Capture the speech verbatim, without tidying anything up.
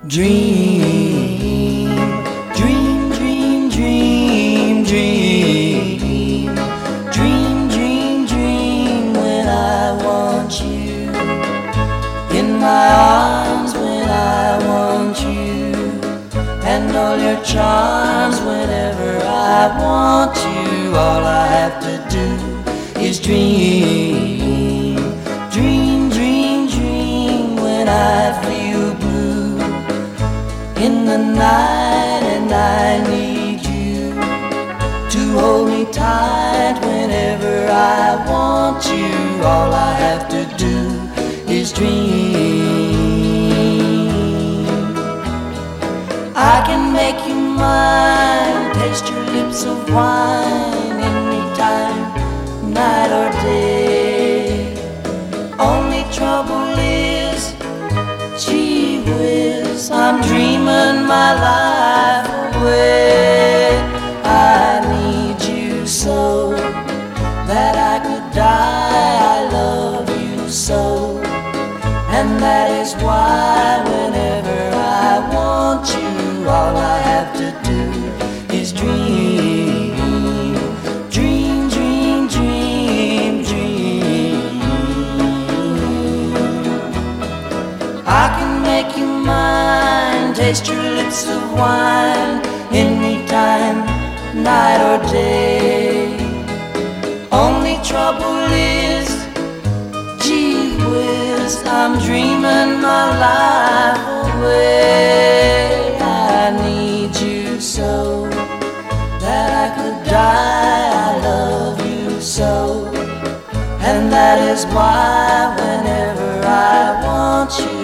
Dream, dream, dream, dream, dream, dream, dream, dream when I want you in my arms, when I want you, and all your charms whenever I want you. All I have to do is dream, dream, dream, dream when I feel blue in the night and I need you to hold me tight whenever I want you. All I have to do is dream. I can make you mine, taste your lips of wine anytime, night or day. Only trouble is, gee whiz, I'm dreaming my life away. I need you so that I could die. I love you so, and that is why whenever I want you, all I have to do is dream, dream, dream, dream, dream. I can make you mine, taste your lips of wine anytime, night or day. Only trouble is, gee whiz, I'm dreaming my life away. I need you so that I could die. I love you so, and that is why whenever I want you,